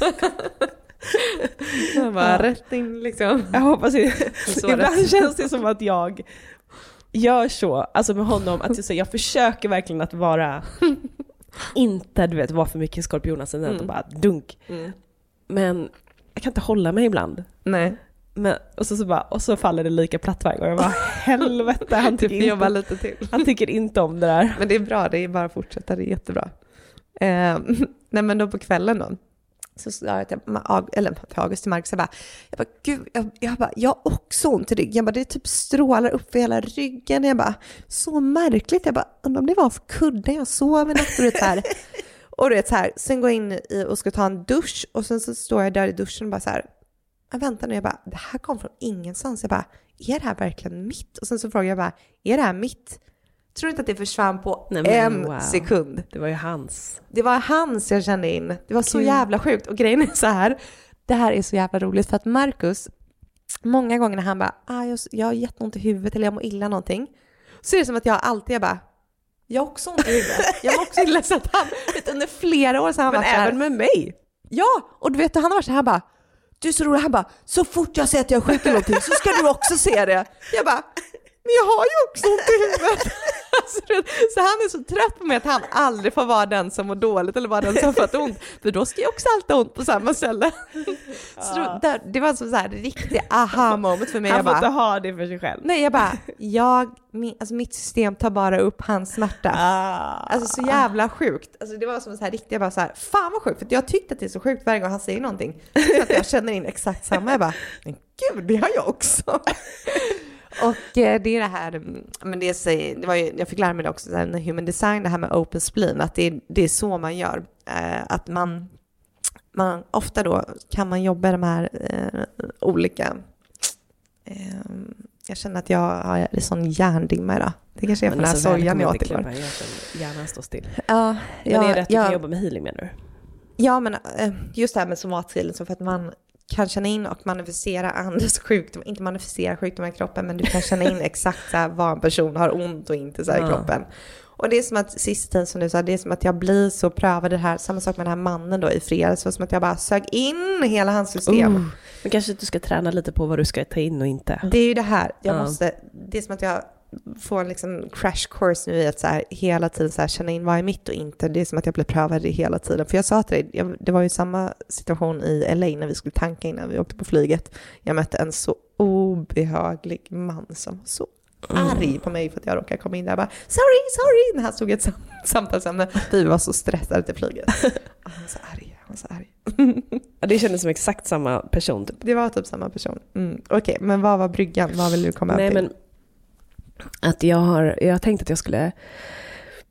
Jag bara, rätt in liksom. Jag hoppas ibland känns det som att jag gör så, alltså med honom, att jag försöker verkligen att vara inte, du vet, vara för mycket skorpionascendent och bara dunk. Men jag kan inte hålla mig ibland. Nej. Men, och så faller det lika platt varje gång. Jag bara, helvete, han tycker, lite till. Han tycker inte om det där. Men det är bra, det är bara att fortsätta, det är jättebra. Nej, men då på kvällen då, så sa jag till August och Marcus, jag har också ont i ryggen. Jag bara, det typ strålar upp för hela ryggen. Jag bara, så märkligt. Jag bara, om det var för kudden jag sov i natt. Och du vet så här, sen går jag in och ska ta en dusch, och sen så står jag där i duschen och bara så här, jag väntar nu, jag bara, det här kom från ingenstans. Jag bara, är det här verkligen mitt? Och sen så frågar jag bara, är det här mitt? Tror inte att det försvann på en sekund. Det var ju hans. Det var hans jag kände in. Det var så jävla sjukt. Och grejen är så här, det här är så jävla roligt, för att Marcus, många gånger när han bara, jag har jätteont i huvudet eller jag mår illa någonting, så är det som att jag har också ont i huvudet. Jag mår också illa, så att han, under flera år så han men var även med mig. Ja, och du vet, han har varit så här bara, du är så rolig, han bara, så fort jag säger att jag är sjuk eller någonting så ska du också se det. Jag bara, men jag har ju också ont i huvudet. Så han är så trött på mig att han aldrig får vara den som mår dåligt eller vara den som får ont. För då ska jag också alltid ha ont på samma ställe. Så det var så här riktigt aha-moment för mig. Han får inte ha det för sig själv. Nej, jag bara, mitt system tar bara upp hans smärta. Alltså så jävla sjukt. Alltså det var som så här riktigt, jag bara så här, fan vad sjukt. För jag tyckte att det är så sjukt varje gång han säger någonting. Så att jag känner in exakt samma. Jag bara, men gud, det har jag också. Och det är det här, men det var ju, jag fick lära mig det också när human design, det här med open spleen, att det är så man gör, att man ofta då kan man jobba de här olika, jag känner att jag har en sån hjärndimma idag. Det kanske är för den här sojan jag åt igår. Hjärnan står still. Ja, men är det att du kan jobba med healing, menar du? Ja, men just det här med somathealing, så för att man kan känna in och manifestera andras sjukdom. Inte manifestera sjukdomar i kroppen, men du kan känna in exakt så här vad en person har ont och inte så här i kroppen. Och det är som att sist tiden, som du sa, det är som att jag blir så prövad det här. Samma sak med den här mannen då i fredags. Så som att jag bara sög in hela hans system. Men kanske du ska träna lite på vad du ska ta in och inte. Det är ju det här. Det är som att jag får en liksom crash course nu i att så här, hela tiden så här, känna in vad är mitt och inte. Det är som att jag blir prövad det hela tiden. För jag sa till dig, det var ju samma situation i LA när vi skulle tanka innan vi åkte på flyget. Jag mötte en så obehaglig man som var så arg på mig för att jag råkade komma in där och bara, sorry, när han stod ett samtalsämne. Vi var så stressade till flyget. Han var så arg. Ja, det kändes som exakt samma person typ. Det var typ samma person. Okej, men vad var bryggan? Vad vill du komma upp till? Men att jag har tänkt att jag skulle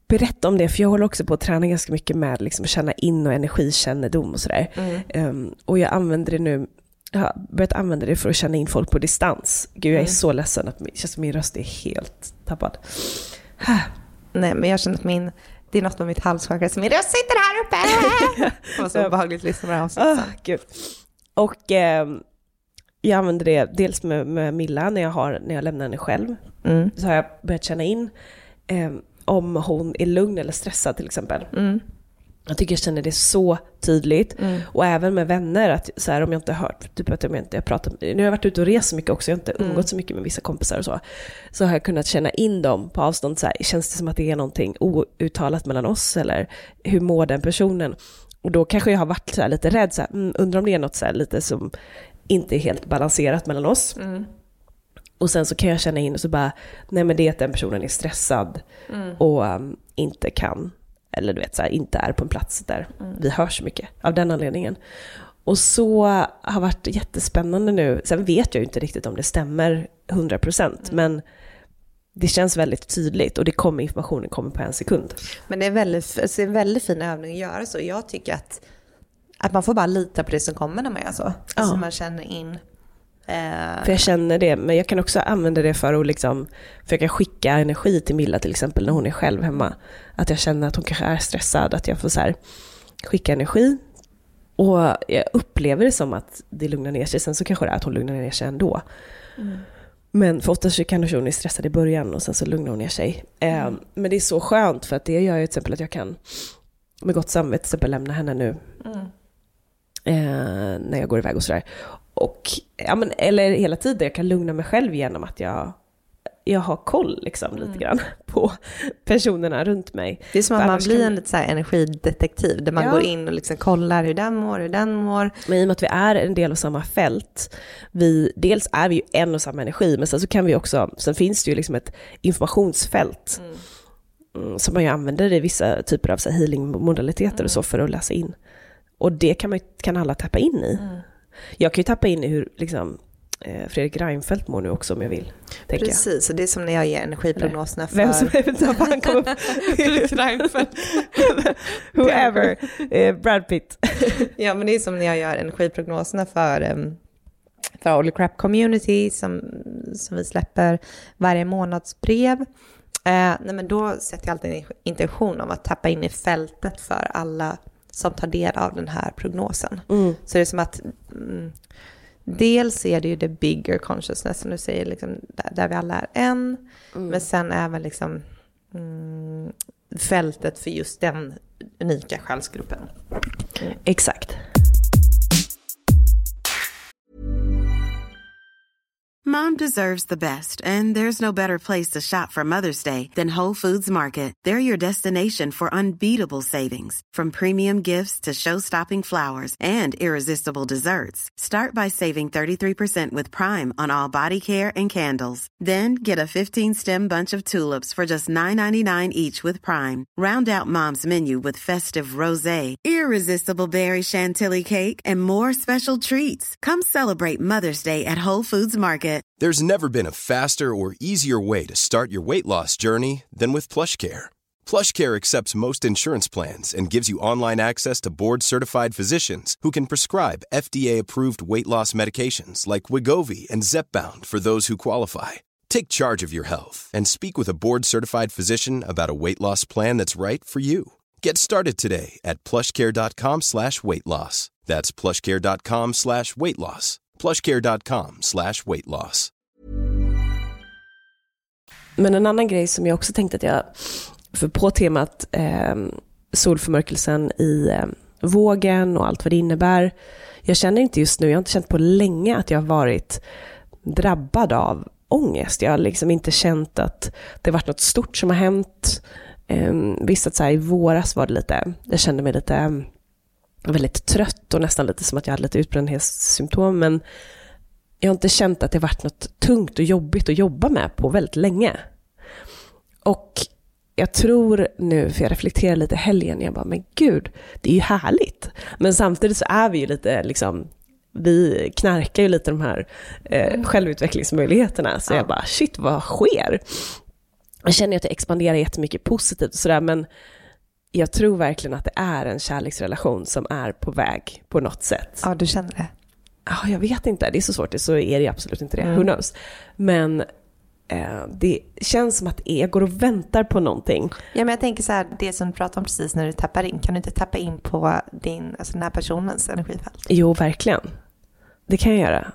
berätta om det, för jag håller också på att träna ganska mycket med liksom att känna in och energikännedom och sådär. Och jag använder det nu. Jag har börjat använda det för att känna in folk på distans. Gud, jag är så ledsen att min röst är helt tappad. Nej, men jag känner att det är något med mitt halschakra som min röst sitter här uppe. Det var så obehagligt att lyssna på det här avsnittet. Gud. Och jag använder det dels med Milla när jag lämnar henne själv. Så har jag börjat känna in om hon är lugn eller stressad till exempel. Jag tycker jag känner det så tydligt. Och även med vänner, att så här, om jag inte har hört, typ att jag pratar, nu har jag varit ute och rest så mycket också, jag har inte umgått så mycket med vissa kompisar och så har jag kunnat känna in dem på avstånd. Så här, känns det som att det är någonting outtalat mellan oss, eller hur mår den personen? Och då kanske jag har varit så här, lite rädd, så här, undrar om det är något så här, lite som inte är helt balanserat mellan oss. Och sen så kan jag känna in och så bara, nej men det är att den personen är stressad och inte kan, eller du vet så här, inte är på en plats där vi hör så mycket av den anledningen. Och så har varit jättespännande nu. Sen vet jag ju inte riktigt om det stämmer 100%, men det känns väldigt tydligt, och informationen kommer på en sekund. Men det är en väldigt fin övning att göra så. Jag tycker att man får bara lita på det som kommer när man gör så. Alltså man känner in. För jag känner det, men jag kan också använda det för att liksom försöka skicka energi till Milla till exempel när hon är själv hemma. Att jag känner att hon kanske är stressad, att jag får så här skicka energi. Och jag upplever det som att det lugnar ner sig. Sen så kanske det är att hon lugnar ner sig ändå. Men för ofta så kan hon är stressad i början och sen så lugnar hon ner sig. Men det är så skönt, för att det gör ju till exempel att jag kan med gott samvete till exempel lämna henne nu. När jag går iväg och sådär. Och, eller hela tiden, jag kan lugna mig själv genom att jag har koll liksom, lite grann på personerna runt mig. Det är som att man blir en lite så här energidetektiv, där man går in och liksom kollar hur den mår. Men i och med att vi är en del av samma fält, dels är vi ju en och samma energi, men sen så kan vi också, sen finns det ju liksom ett informationsfält som man ju använder i vissa typer av så här healing-modaliteter och så, för att läsa in. Och det kan alla tappa in i. Jag kan ju tappa in i hur liksom, Fredrik Reinfeldt mår nu också, om jag vill. Precis, så det är som när jag ger energiprognoserna för... Vem som han kommer upp. Fredrik Reinfeldt. Whoever. Brad Pitt. Ja, men det är som när jag gör energiprognoserna för Holy Crap Community som vi släpper varje månadsbrev. Men då sätter jag alltid en intention om att tappa in i fältet för alla som tar del av den här prognosen. Så det är som att dels är det ju the bigger consciousness, som du säger, liksom, där vi alla är en, men sen även liksom, fältet för just den unika själsgruppen. Exakt. Mom deserves the best, and there's no better place to shop for Mother's Day than Whole Foods Market. They're your destination for unbeatable savings, from premium gifts to show-stopping flowers and irresistible desserts. Start by saving 33% with Prime on all body care and candles. Then get a 15-stem bunch of tulips for just $9.99 each with Prime. Round out Mom's menu with festive rosé, irresistible berry chantilly cake, and more special treats. Come celebrate Mother's Day at Whole Foods Market. There's never been a faster or easier way to start your weight loss journey than with PlushCare. PlushCare accepts most insurance plans and gives you online access to board-certified physicians who can prescribe FDA-approved weight loss medications like Wegovy and Zepbound for those who qualify. Take charge of your health and speak with a board-certified physician about a weight loss plan that's right for you. Get started today at plushcare.com/weightloss. That's plushcare.com/weightloss. plushcare.com/weightloss. Men en annan grej som jag också tänkte att för på temat solförmörkelsen i vågen och allt vad det innebär. Jag känner inte just nu, jag har inte känt på länge att jag har varit drabbad av ångest. Jag har liksom inte känt att det varit något stort som har hänt. Visst att så här, i våras var det lite, jag kände mig lite väldigt trött och nästan lite som att jag hade lite utbrändhetssymptom, men jag har inte känt att det varit något tungt och jobbigt att jobba med på väldigt länge. Och jag tror nu, för jag reflekterar lite helgen, jag bara, men gud, det är ju härligt. Men samtidigt så är vi ju lite liksom, vi knarkar ju lite de här självutvecklingsmöjligheterna. Så jag bara, shit, vad sker? jag känner att jag expanderar jättemycket positivt och sådär, men jag tror verkligen att det är en kärleksrelation som är på väg på något sätt. Ja, du känner det? Ja, jag vet inte. Det är så svårt. Så är det absolut inte det. Who knows? Men det känns som att jag går och väntar på någonting. Ja, men jag tänker så här, det som du pratade om precis när du tappar in. Kan du inte tappa in på den här personens energifält? Jo, verkligen. Det kan jag göra.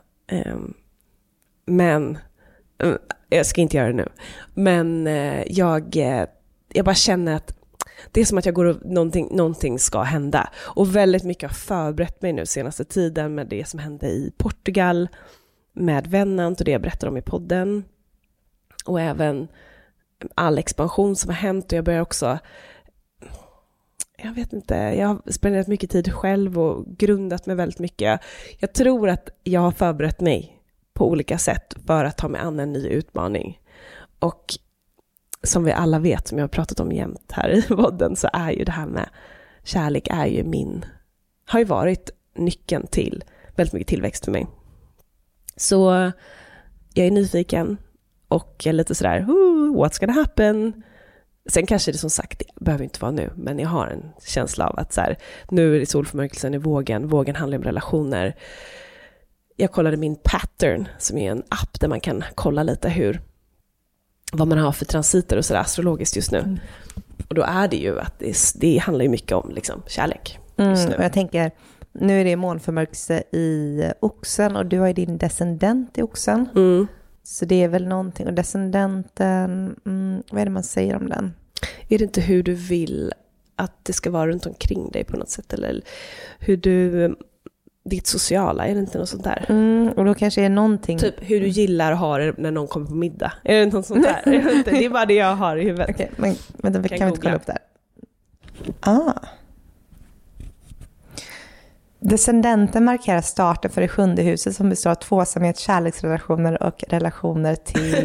Men jag ska inte göra det nu. Men jag bara känner att det är som att jag går och någonting ska hända. Och väldigt mycket har förberett mig nu senaste tiden med det som hände i Portugal med Vennant och det jag berättar om i podden. Och även all expansion som har hänt. Och jag börjar också, jag vet inte, jag har spenderat mycket tid själv och grundat mig väldigt mycket. Jag tror att jag har förberett mig på olika sätt för att ta mig an en ny utmaning. Och som vi alla vet, som jag har pratat om jämt här i podden, så är ju det här med kärlek är ju har ju varit nyckeln till väldigt mycket tillväxt för mig. Så jag är nyfiken och jag är lite sådär, what's gonna happen? Sen kanske det som sagt, det behöver inte vara nu, men jag har en känsla av att så här, nu är det solförmörkelsen i vågen. Vågen handlar om relationer. Jag kollade min Pattern, som är en app där man kan kolla lite vad man har för transiter och sådär astrologiskt just nu. Och då är det ju att det handlar ju mycket om liksom, kärlek just nu. Och jag tänker, nu är det månförmörkelse i Oxen och du har ju din descendent i Oxen. Så det är väl någonting. Och descendenten, vad är det man säger om den? Är det inte hur du vill att det ska vara runt omkring dig på något sätt? Eller hur ditt sociala, är det inte något sånt där? Och då kanske är någonting... Typ hur du gillar att ha det när någon kommer på middag. Är det något sånt där? Det är bara det jag har i huvudet. Okej, men vänta, kan vi inte kolla upp där? Descendenten markerar starten för det 7:e huset som består av tvåsamhet, kärleksrelationer och relationer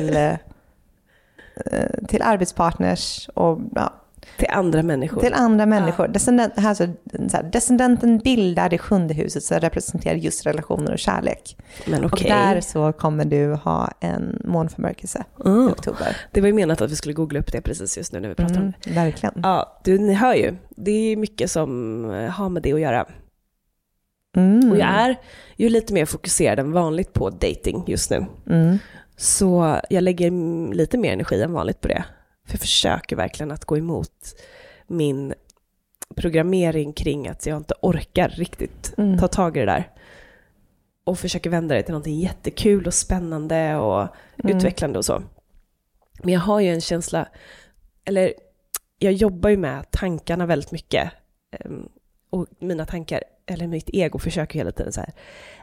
till arbetspartners och till andra människor. Till andra människor. Descendenten bildar det 7:e huset som representerar just relationer och kärlek. Men och där så kommer du ha en månförmörkelse i oktober. Det var ju menat att vi skulle googla upp det precis just nu när vi pratar om det. Verkligen. Ja, ni hör ju. Det är mycket som har med det att göra. Och jag är ju lite mer fokuserad än vanligt på dating just nu. Så jag lägger lite mer energi än vanligt på det. För jag försöker verkligen att gå emot min programmering kring att jag inte orkar riktigt ta tag i det där. Och försöker vända det till någonting jättekul och spännande och utvecklande och så. Men jag har ju en känsla, eller jag jobbar ju med tankarna väldigt mycket. Och mina tankar, eller mitt ego försöker hela tiden så här,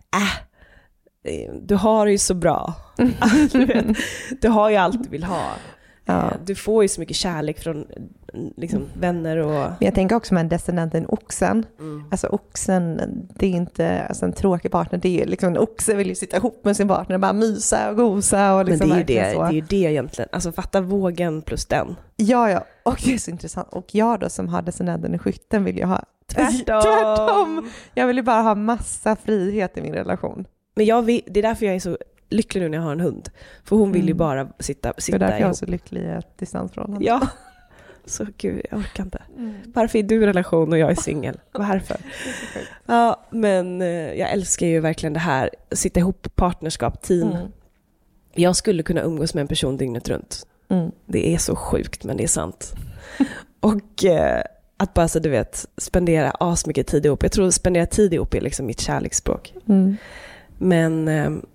du har det ju så bra. Du har ju allt du vill ha. Ja. Du får ju så mycket kärlek från liksom, vänner och... Men jag tänker också med descendenten Oxen. Alltså Oxen, det är inte en tråkig partner. Det är liksom, en oxe vill ju sitta ihop med sin partner och bara mysa och gosa. Och liksom. Men det är ju det egentligen. Alltså fatta vågen plus den. Ja. Och det är så intressant. Och jag då som har descendenten i Skytten vill ju ha tvärtom. Jag vill ju bara ha massa frihet i min relation. Men det är därför jag är så lycklig nu när jag har en hund. För hon vill ju bara sitta det är därför jag är så lycklig i ett distansförhållande. Ja. Så gud, jag orkar inte. Varför är du i relation och jag är singel? Varför? Ja, men jag älskar ju verkligen det här. Sitta ihop, partnerskap, team. Jag skulle kunna umgås med en person dygnet runt. Det är så sjukt, men det är sant. Och att bara så du vet, spendera asmycket tid ihop. Jag tror att spendera tid ihop är liksom mitt kärleksspråk. Men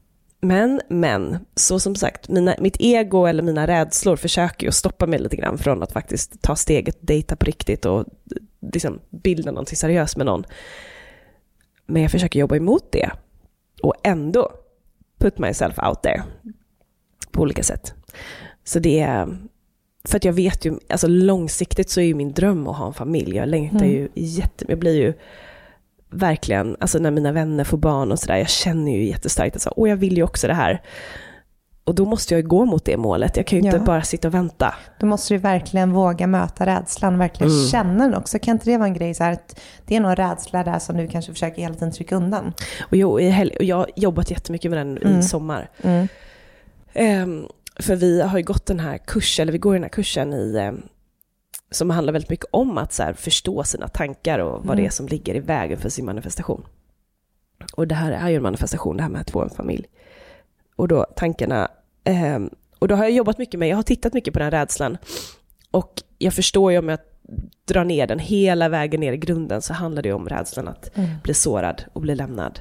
så som sagt, mitt ego eller mina rädslor försöker ju att stoppa mig lite grann från att faktiskt ta steget, dejta på riktigt och liksom bilda någonting seriöst med någon. Men jag försöker jobba emot det och ändå put myself out there på olika sätt. Så det är, för att jag vet ju, alltså långsiktigt så är ju min dröm att ha en familj. Jag längtar ju jag blir ju verkligen, alltså när mina vänner får barn och sådär, jag känner ju jättestarkt att jag vill ju också det här. Och då måste jag gå mot det målet. Jag kan ju inte bara sitta och vänta. Då måste du verkligen våga möta rädslan, verkligen känna den också. Kan inte det vara en grej så här att det är någon rädsla där som du kanske försöker hela tiden trycka undan? Och jag har jobbat jättemycket med den i sommar. För vi har ju gått den här kursen, eller vi går den här kursen som handlar väldigt mycket om att så här, förstå sina tankar och vad det är som ligger i vägen för sin manifestation. Och det här är ju en manifestation, det här med att få en familj. Och då tankarna, och då har jag jobbat mycket med, jag har tittat mycket på den här rädslan. Och jag förstår ju om jag drar ner den hela vägen ner i grunden, så handlar det om rädslan att bli sårad och bli lämnad.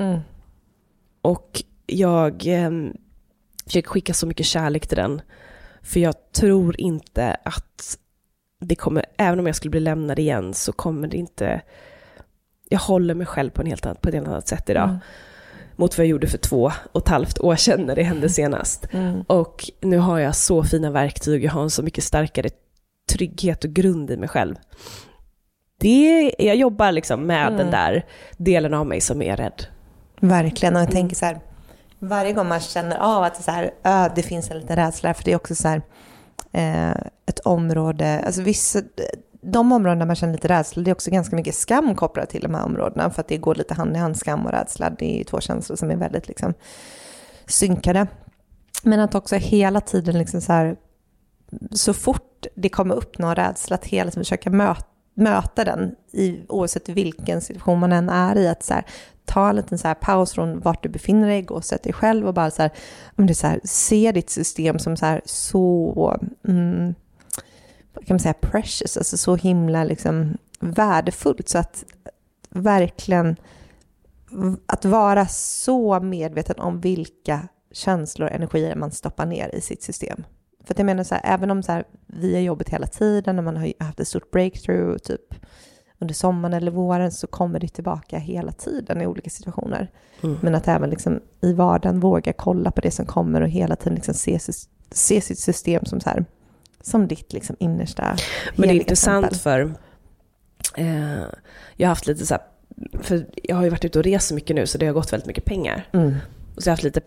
Och jag försöker skicka så mycket kärlek till den. För jag tror inte att det kommer, även om jag skulle bli lämnad igen, så kommer det inte, jag håller mig själv på ett helt annat sätt idag. Mot vad jag gjorde för 2,5 år sedan när det hände senast. Och nu har jag så fina verktyg, jag har en så mycket starkare trygghet och grund i mig själv. Jag jobbar liksom med den där delen av mig som är rädd. Verkligen, och jag tänker så här, varje gång man känner av att det, så här, det finns en liten rädsla, för det är också så här, ett område, alltså de områden där man känner lite rädsla, det är också ganska mycket skam kopplat till de här områdena, för att det går lite hand i hand, skam och rädsla, det är 2 känslor som är väldigt liksom synkade. Men att också hela tiden liksom så här, så fort det kommer upp någon rädsla, att hela tiden försöka möta den oavsett vilken situation man än är i, att så här, ta en liten så här paus från vart du befinner dig, gå och sätt dig själv och bara så här, om det är så här, se ditt system som så här, så kan man säga precious, alltså så himla liksom värdefullt, så att verkligen att vara så medveten om vilka känslor och energier man stoppar ner i sitt system. För att jag menar så här, även om så här, vi har jobbat hela tiden, när man har haft ett stort breakthrough typ under sommaren eller våren, så kommer det tillbaka hela tiden i olika situationer. Men att även liksom i vardagen våga kolla på det som kommer och hela tiden liksom se sitt system som så här, som ditt liksom innersta. Men det är intressant för jag har haft lite så här, för jag har ju varit ute och rest så mycket nu, så det har gått väldigt mycket pengar. Och så har jag haft lite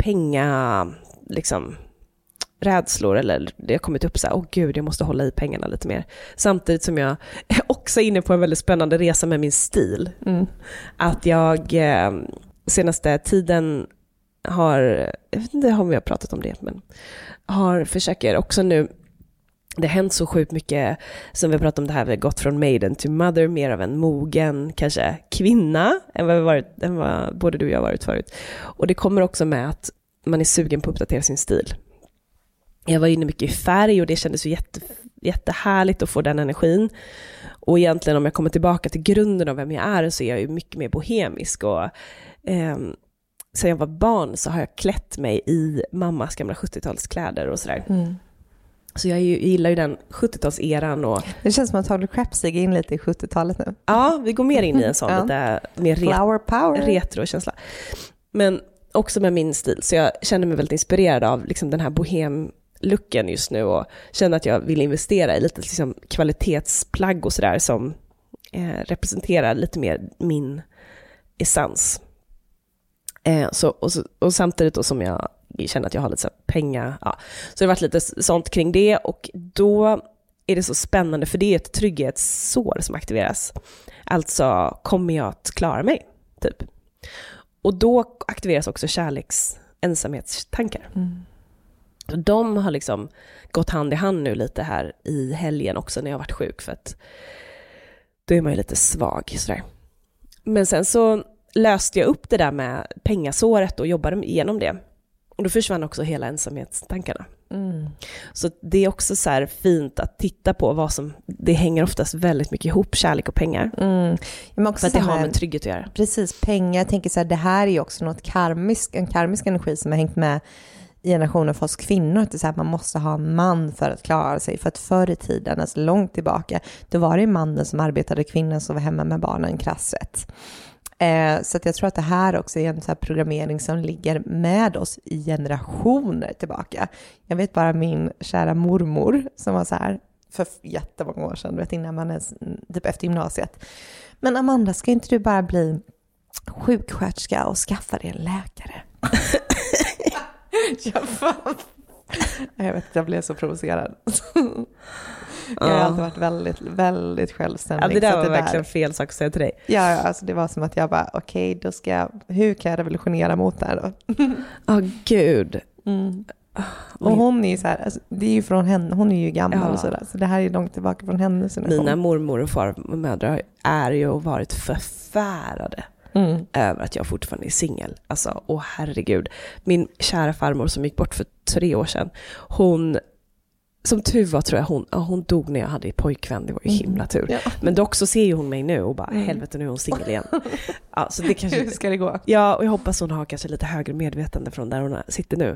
liksom rädslor, eller det har kommit upp så här, gud, jag måste hålla i pengarna lite mer. Samtidigt som jag är också inne på en väldigt spännande resa med min stil. Att jag senaste tiden har, jag vet inte om vi har pratat om det, men försöker också nu, det har hänt så sjukt mycket, som vi har pratat om det här, vi har gått från maiden till mother, mer av en mogen, kanske kvinna än vad både du och jag har varit förut. Och det kommer också med att man är sugen på att uppdatera sin stil. Jag var inne mycket i färg och det kändes ju jättehärligt att få den energin. Och egentligen om jag kommer tillbaka till grunden av vem jag är, så är jag ju mycket mer bohemisk. Och sen jag var barn så har jag klätt mig i mammas gamla 70-talskläder och sådär. Så jag gillar ju den 70-talseran. Och det känns som att Tony Crapsig är in lite i 70-talet nu. Ja, vi går mer in i en sån lite mer Flower power. Retro-känsla. Men också med min stil. Så jag känner mig väldigt inspirerad av liksom den här bohem-looken just nu. Och känner att jag vill investera i lite liksom kvalitetsplagg och sådär, som representerar lite mer min essens. Och samtidigt då som jag känner att jag har lite så pengar. Ja. Så det har varit lite sånt kring det. Och då är det så spännande, för det är ett trygghetssår som aktiveras. Alltså, kommer jag att klara mig? Typ. Och då aktiveras också ensamhetstankar. De har liksom gått hand i hand nu lite här i helgen också, när jag har varit sjuk, för att då är man ju lite svag sådär. Men sen så löste jag upp det där med pengasåret och jobbade igenom det. Och då försvann också hela ensamhetstankarna. Så det är också så här fint att titta på vad som, det hänger oftast väldigt mycket ihop, kärlek och pengar. Men också för att det har med trygghet att göra. Precis, pengar. Jag tänker så här, det här är ju också en karmisk energi som har hängt med i generationer för oss kvinnor. Att det är så här, man måste ha en man för att klara sig. För att förr i tiden, alltså långt tillbaka, då var det mannen som arbetade, kvinnan som var hemma med barnen, krasset. Så att jag tror att det här också är en så här programmering som ligger med oss i generationer tillbaka. Jag vet bara min kära mormor som var så här för jättemånga år sedan, vet, innan man är typ efter gymnasiet. Men Amanda, ska inte du bara bli sjuksköterska och skaffa dig en läkare? Jag vet, jag blev så provocerad. Jag har alltid varit väldigt, väldigt självständig. Ja, det där var verkligen fel sak att säga till dig. Ja, alltså det var som att jag bara, okej, då ska jag, hur kan jag revolutionera mot det här då? Gud. Och hon är ju så här, alltså, det är ju från henne, hon är ju gammal och sådär. Så det här är långt tillbaka från hennes generation. Mina mormor och farmödrar är ju och varit förfärade över att jag fortfarande är singel. Alltså, åh herregud. Min kära farmor som gick bort för 3 år sedan, hon, som tur var tror jag, hon dog när jag hade pojkvän, det var ju himla tur. Ja. Men dock så ser ju hon mig nu och bara, helvete nu är hon singel igen. Ja, så det kanske, hur ska det gå? Ja, och jag hoppas hon har kanske lite högre medvetande från där hon sitter nu.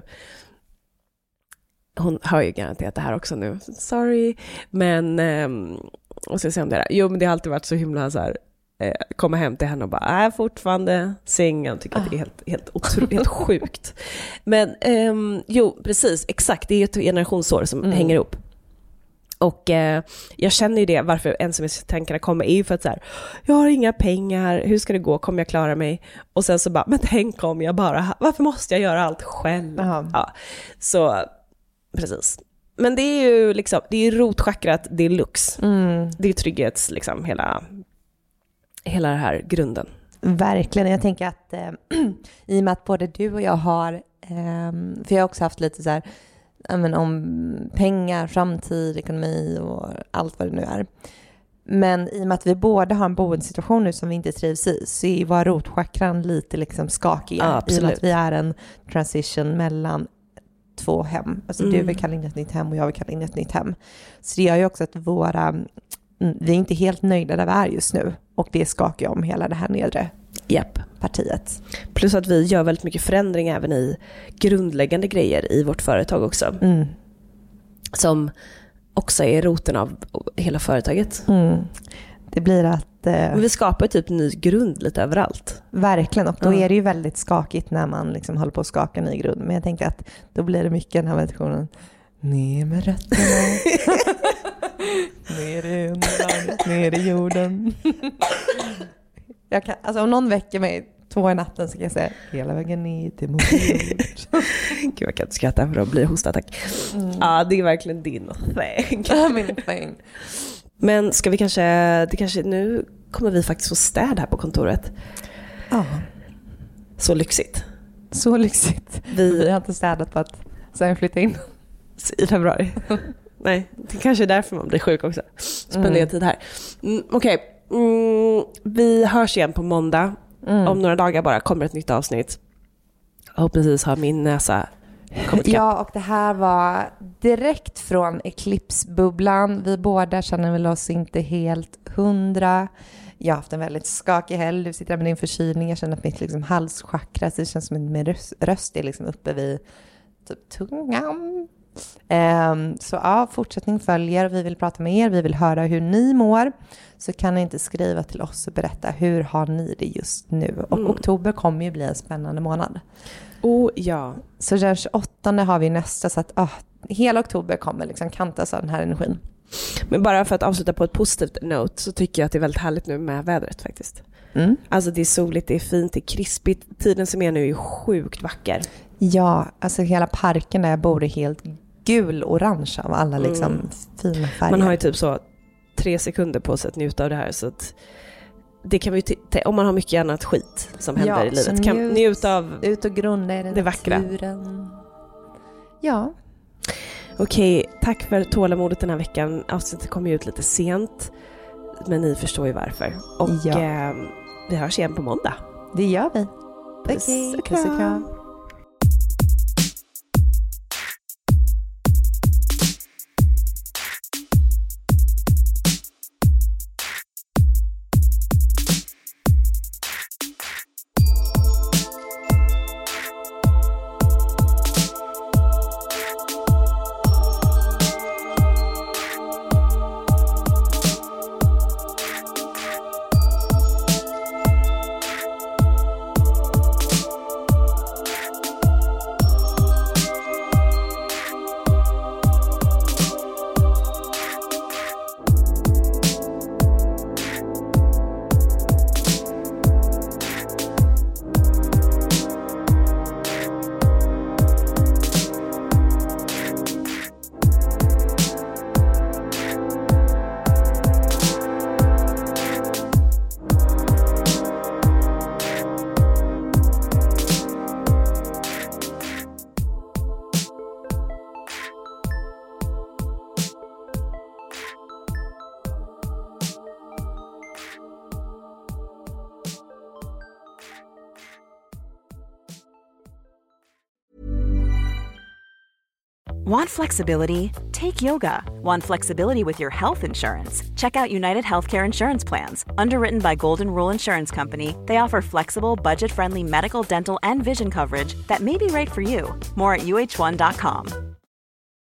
Hon hör ju garanterat det här också nu. Sorry. Men, och så säger hon det där. Jo, men det har alltid varit så himla så här, komma hem till henne och bara, fortfarande singel. Tycker att det är helt sjukt. Men, jo, precis, exakt. Det är ett generationsår som hänger ihop. Och jag känner ju det, varför ensamhetstankarna kommer är ju för att så här, jag har inga pengar, hur ska det gå, kommer jag klara mig? Och sen så bara, men tänk om jag bara, varför måste jag göra allt själv? Ja, så precis. Men det är ju liksom, det är ju rotchakrat, det är lux. Det är trygghets liksom hela den här grunden. Verkligen, jag tänker att i och med att både du och jag har, för jag har också haft lite så här, om pengar, framtid, ekonomi och allt vad det nu är. Men i och med att vi båda har en boendesituation nu som vi inte trivs i, så är våra rotchakran lite liksom skakiga. I och med att vi är en transition mellan 2 hem. Alltså du vill kalla in ett nytt hem och jag vill kalla in ett nytt hem. Så det gör ju också att vi är inte helt nöjda där vi är just nu. Och det skakar om hela det här nedre partiet. Plus att vi gör väldigt mycket förändring även i grundläggande grejer i vårt företag också. Som också är roten av hela företaget. Det blir att... vi skapar typ ny grund lite överallt. Verkligen, och då är det ju väldigt skakigt när man liksom håller på att skaka ny grund. Men jag tänker att då blir det mycket den här meditationen. Ner med rötterna. Ner i underlaget, ner i jorden. Alltså om någon väcker mig 2 i natten så kan jag säga hela vägen ner till mobil. Gud, jag kan inte skratta för att bli hostattack. Ja, det är verkligen din thing. Min thing. Men ska vi kanske nu kommer vi faktiskt få städ här på kontoret. Ja. Så lyxigt. Så lyxigt. Vi har inte städat på att sen flytta in i februari. Nej, det kanske är därför man blir sjuk också. Spendera tid här. Okej. Vi hörs igen på måndag. Om några dagar bara kommer ett nytt avsnitt. Förhoppningsvis har min näsa kommit ikapp. Ja, och det här var direkt från Eclipse-bubblan. Vi båda känner väl oss inte helt 100. Jag har haft en väldigt skakig helg. Du sitter där med din förkylning. Jag känner att mitt liksom halschakra, det känns som att min röst är liksom uppe vid typ tungan. Så ja, fortsättning följer. Vi vill prata med er, vi vill höra hur ni mår. Så kan ni inte skriva till oss och berätta hur har ni det just nu. Och oktober kommer ju bli en spännande månad. Ja. Så den 28 har vi nästa, så att hela oktober kommer liksom kantas av den här energin. Men bara för att avsluta på ett positivt note så tycker jag att det är väldigt härligt nu med vädret faktiskt. Alltså det är soligt, det är fint, det är krispigt. Tiden som är nu är sjukt vacker. Ja, alltså hela parken där jag bor är helt gul-orange av alla liksom fina färger. Man har ju typ så 3 sekunder på sig att njuta av det här, så att det kan vi om man har mycket annat skit som händer i livet kan njuta av ut och grunda i det vackra. Ja. Okej, tack för tålamodet den här veckan. Avsnittet kommer ju ut lite sent, men ni förstår ju varför. Och vi hörs igen på måndag. Det gör vi. Okej, puss och kram. Want flexibility? Take yoga. Want flexibility with your health insurance? Check out United Healthcare Insurance Plans. Underwritten by Golden Rule Insurance Company, they offer flexible, budget-friendly medical, dental, and vision coverage that may be right for you. More at uh1.com.